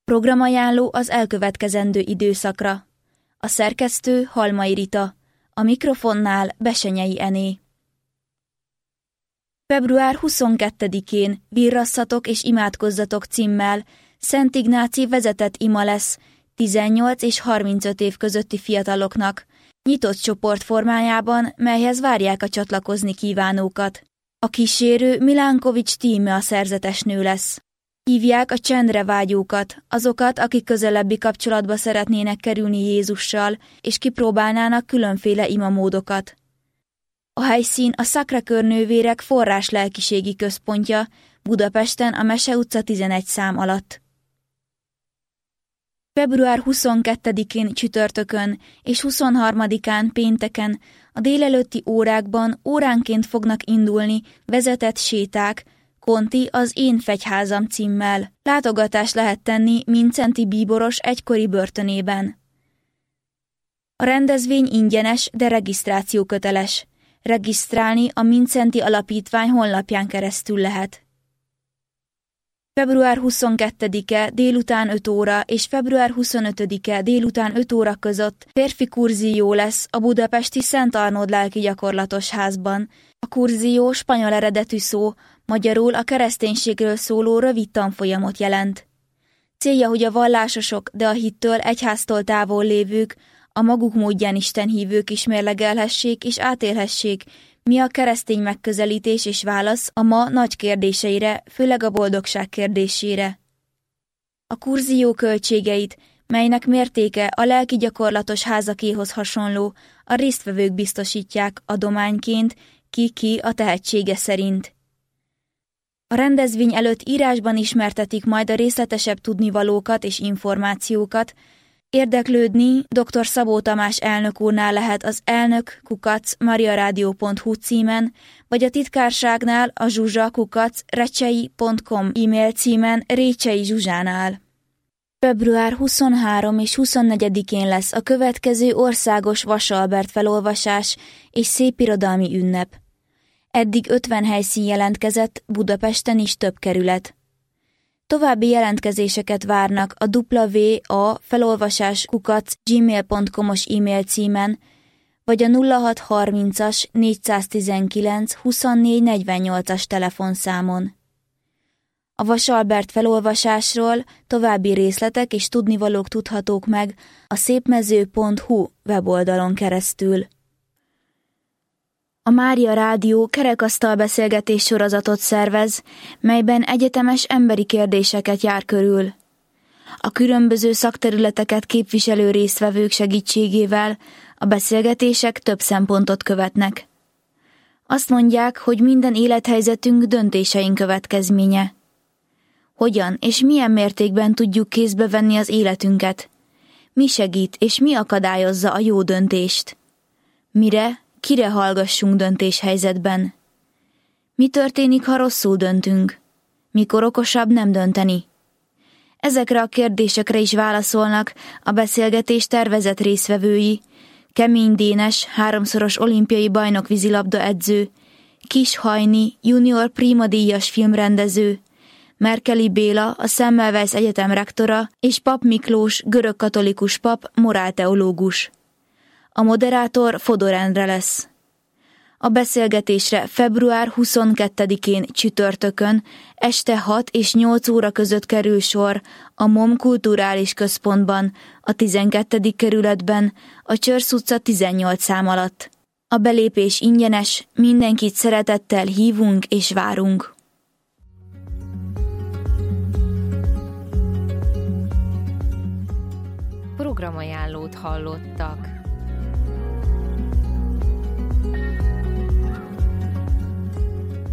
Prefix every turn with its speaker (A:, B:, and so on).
A: Programajánló az elkövetkezendő időszakra. A szerkesztő Halmai Rita, a mikrofonnál Besenyei Ené. Február 22-én Virrasszatok és imádkozzatok címmel Szent Ignáci vezetett ima lesz 18 és 35 év közötti fiataloknak, nyitott csoport formájában, melyhez várják a csatlakozni kívánókat. A kísérő Milánkovics Tíme a szerzetesnő lesz. Hívják a csendre vágyókat, azokat, akik közelebbi kapcsolatba szeretnének kerülni Jézussal, és kipróbálnának különféle imamódokat. A helyszín a Sacré-Cœur nővérek forrás lelkiségi központja, Budapesten a Mese utca 11 szám alatt. Február 22-én csütörtökön és 23-án pénteken a délelőtti órákban óránként fognak indulni vezetett séták, Konti az Én Fegyházam címmel. Látogatást lehet tenni Mindszenty bíboros egykori börtönében. A rendezvény ingyenes, de regisztráció köteles. Regisztrálni a Mindszenty Alapítvány honlapján keresztül lehet. Február 22-e délután 5 óra és február 25-e délután 5 óra között férfi kurzió lesz a budapesti Szent Arnold lelki gyakorlatos házban. A kurzió spanyol eredetű szó, magyarul a kereszténységről szóló rövid tanfolyamot jelent. Célja, hogy a vallásosok, de a hittől, egyháztól távol lévők, a maguk módján istenhívők is mérlegelhessék és átélhessék, mi a keresztény megközelítés és válasz a ma nagy kérdéseire, főleg a boldogság kérdésére. A kurzió költségeit, melynek mértéke a lelki gyakorlatos házakéhoz hasonló, a résztvevők biztosítják adományként, ki a tehetsége szerint. A rendezvény előtt írásban ismertetik majd a részletesebb tudnivalókat és információkat. Érdeklődni dr. Szabó Tamás elnök úrnál lehet az elnök@mariaradio.hu címen, vagy a titkárságnál a zsuzsa@recsei.com e-mail címen Récsei Zsuzsánál. Február 23 és 24-én lesz a következő országos Vasalbert felolvasás és szépirodalmi ünnep. Eddig 50 helyszín jelentkezett, Budapesten is több kerület. További jelentkezéseket várnak a wa@felolvasás@gmail.com-os e-mail címen, vagy a 0630-as 419 24 48-as telefonszámon. A Vasalbert felolvasásról további részletek és tudnivalók tudhatók meg a szépmező.hu weboldalon keresztül. A Mária Rádió kerekasztal beszélgetés sorozatot szervez, melyben egyetemes emberi kérdéseket jár körül. A különböző szakterületeket képviselő résztvevők segítségével a beszélgetések több szempontot követnek. Azt mondják, hogy minden élethelyzetünk döntéseink következménye. Hogyan és milyen mértékben tudjuk kézbe venni az életünket? Mi segít és mi akadályozza a jó döntést? Mire, kire hallgassunk döntéshelyzetben? Mi történik, ha rosszul döntünk? Mikor okosabb nem dönteni? Ezekre a kérdésekre is válaszolnak a beszélgetés tervezett résztvevői: Kemény Dénes, 3-szoros olimpiai bajnok vízilabda edző, Kis Hajni, junior Prima díjas filmrendező, Merkeli Béla, a Semmelweis Egyetem rektora, és Pap Miklós, görögkatolikus pap, morálteológus. A moderátor Fodor Endre lesz. A beszélgetésre február 22-én csütörtökön este 6 és 8 óra között kerül sor a MOM Kulturális Központban, a 12. kerületben, a Csörsz utca 18 szám alatt. A belépés ingyenes, mindenkit szeretettel hívunk és várunk.
B: Programajánlót hallottak.